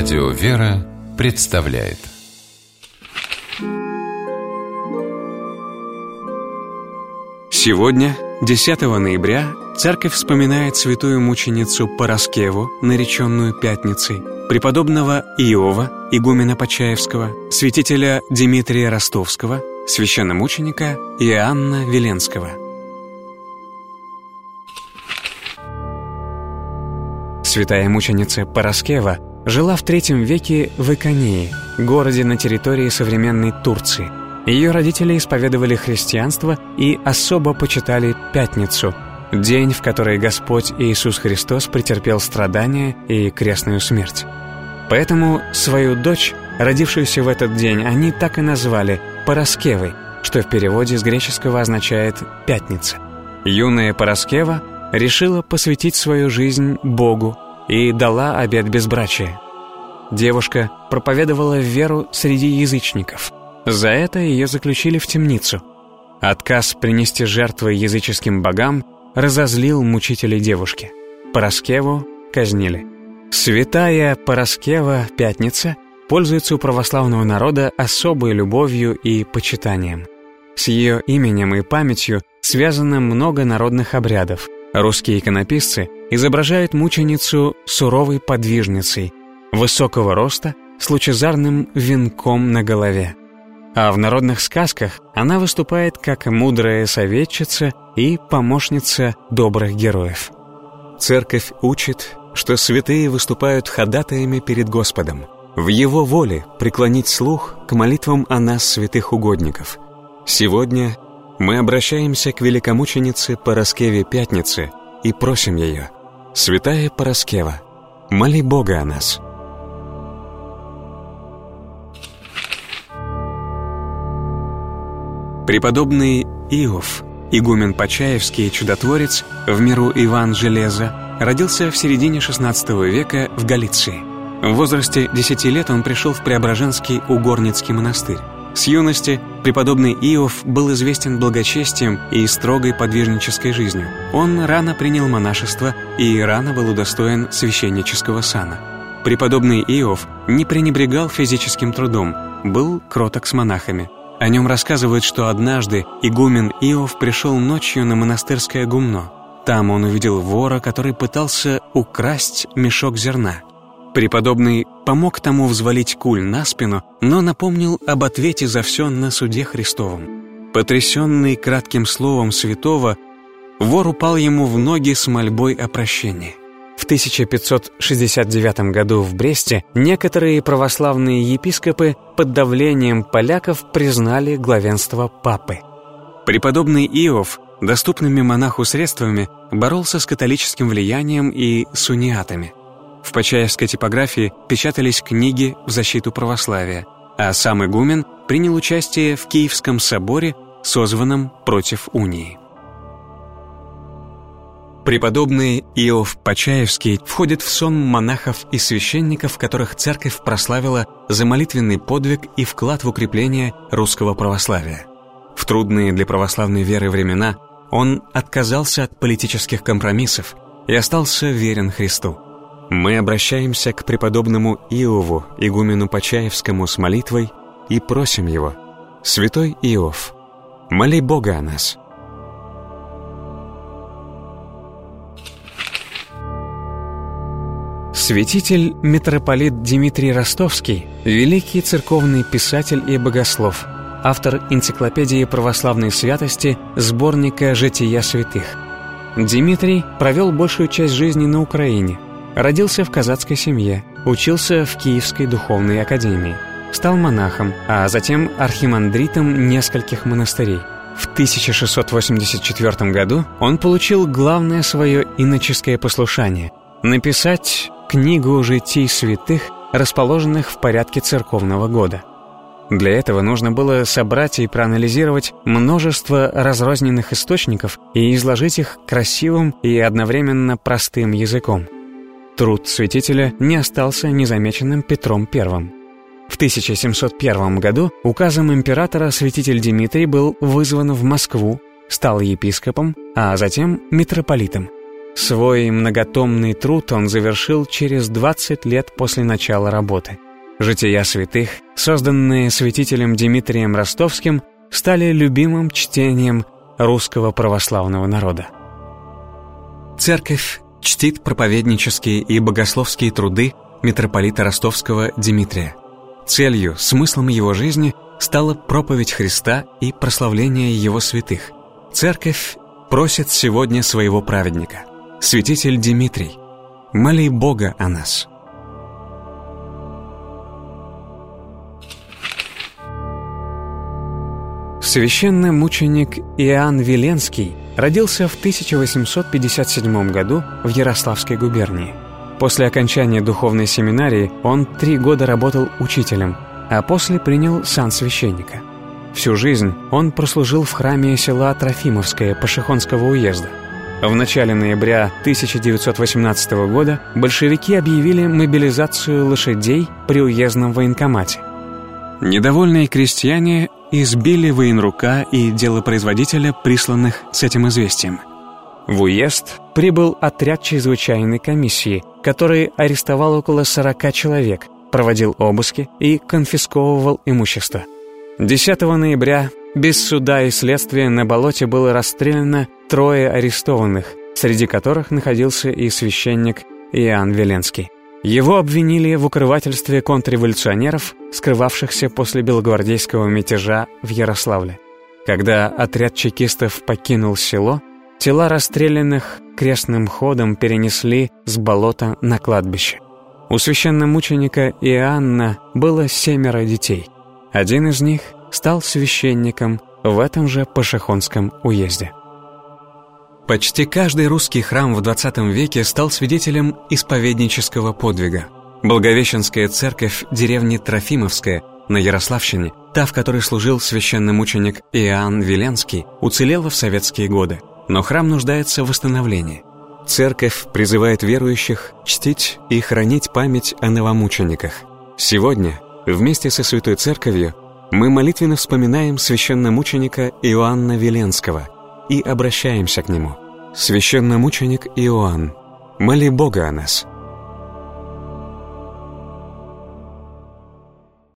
Радио «Вера» представляет. Сегодня, 10 ноября, Церковь вспоминает святую мученицу Параскеву, нареченную Пятницей, преподобного Иова, игумена Почаевского, святителя Димитрия Ростовского, священномученика Иоанна Веленского. Святая мученица Параскева жила в III веке в Иконии, городе на территории современной Турции. Ее родители исповедовали христианство и особо почитали Пятницу, день, в который Господь Иисус Христос претерпел страдания и крестную смерть. Поэтому свою дочь, родившуюся в этот день, они так и назвали Параскевой, что в переводе с греческого означает «пятница». Юная Параскева решила посвятить свою жизнь Богу и дала обет безбрачия. Девушка проповедовала веру среди язычников. За это ее заключили в темницу. Отказ принести жертвы языческим богам разозлил мучителей девушки. Параскеву казнили. Святая Параскева Пятница пользуется у православного народа особой любовью и почитанием. С ее именем и памятью связано много народных обрядов. Русские иконописцы изображают мученицу суровой подвижницей, высокого роста, с лучезарным венком на голове. А в народных сказках она выступает как мудрая советчица и помощница добрых героев. Церковь учит, что святые выступают ходатаями перед Господом, в Его воле преклонить слух к молитвам о нас, святых угодников. Сегодня мы обращаемся к великомученице Параскеве Пятнице и просим ее: «Святая Параскева, моли Бога о нас». Преподобный Иов, игумен Почаевский и чудотворец, в миру Иван Железа, родился в середине XVI века в Галиции. В возрасте 10 лет он пришел в Преображенский Угорницкий монастырь. С юности преподобный Иов был известен благочестием и строгой подвижнической жизнью. Он рано принял монашество и рано был удостоен священнического сана. Преподобный Иов не пренебрегал физическим трудом, был кроток с монахами. О нем рассказывают, что однажды игумен Иов пришел ночью на монастырское гумно. Там он увидел вора, который пытался украсть мешок зерна. Преподобный помог тому взвалить куль на спину, но напомнил об ответе за все на суде Христовом. Потрясенный кратким словом святого, вор упал ему в ноги с мольбой о прощении. В 1569 году в Бресте некоторые православные епископы под давлением поляков признали главенство папы. Преподобный Иов доступными монаху средствами боролся с католическим влиянием и с униатами. В почаевской типографии печатались книги в защиту православия, а сам игумен принял участие в Киевском соборе, созванном против унии. Преподобный Иов Почаевский входит в сон монахов и священников, которых церковь прославила за молитвенный подвиг и вклад в укрепление русского православия. В трудные для православной веры времена он отказался от политических компромиссов и остался верен Христу. Мы обращаемся к преподобному Иову, игумену Почаевскому, с молитвой и просим его: «Святой Иов, моли Бога о нас». Святитель митрополит Димитрий Ростовский – великий церковный писатель и богослов, автор энциклопедии православной святости, сборника «Жития святых». Димитрий провел большую часть жизни на Украине, родился в казацкой семье, учился в Киевской духовной академии, стал монахом, а затем архимандритом нескольких монастырей. В 1684 году он получил главное свое иноческое послушание – написать книгу житий святых, расположенных в порядке церковного года. Для этого нужно было собрать и проанализировать множество разрозненных источников и изложить их красивым и одновременно простым языком. Труд святителя не остался незамеченным Петром I. В 1701 году указом императора святитель Димитрий был вызван в Москву, стал епископом, а затем митрополитом. Свой многотомный труд он завершил через 20 лет после начала работы. «Жития святых», созданные святителем Дмитрием Ростовским, стали любимым чтением русского православного народа. Церковь чтит проповеднические и богословские труды митрополита Ростовского Дмитрия. Целью, смыслом его жизни стала проповедь Христа и прославление его святых. Церковь просит сегодня своего праведника: святитель Дмитрий, моли Бога о нас. Священномученик Иоанн Виленский родился в 1857 году в Ярославской губернии. После окончания духовной семинарии он 3 года работал учителем, а после принял сан священника. Всю жизнь он прослужил в храме села Трофимовское Пашихонского уезда. В начале ноября 1918 года большевики объявили мобилизацию лошадей при уездном военкомате. Недовольные крестьяне избили военрука и делопроизводителя, присланных с этим известием. В уезд прибыл отряд чрезвычайной комиссии, который арестовал около 40 человек, проводил обыски и конфисковывал имущество. 10 ноября без суда и следствия на болоте было расстреляно 3 арестованных, среди которых находился и священник Иоанн Виленский. Его обвинили в укрывательстве контрреволюционеров, скрывавшихся после белогвардейского мятежа в Ярославле. Когда отряд чекистов покинул село, тела расстрелянных крестным ходом перенесли с болота на кладбище. У священномученика Иоанна было 7 детей. Один из них стал священником в этом же Пашихонском уезде. Почти каждый русский храм в XX веке стал свидетелем исповеднического подвига. Благовещенская церковь деревни Трофимовская на Ярославщине, та, в которой служил священномученик Иоанн Виленский, уцелела в советские годы, но храм нуждается в восстановлении. Церковь призывает верующих чтить и хранить память о новомучениках. Сегодня, вместе со Святой Церковью, мы молитвенно вспоминаем священномученика Иоанна Виленского и обращаемся к нему: священномученик Иоанн, моли Бога о нас.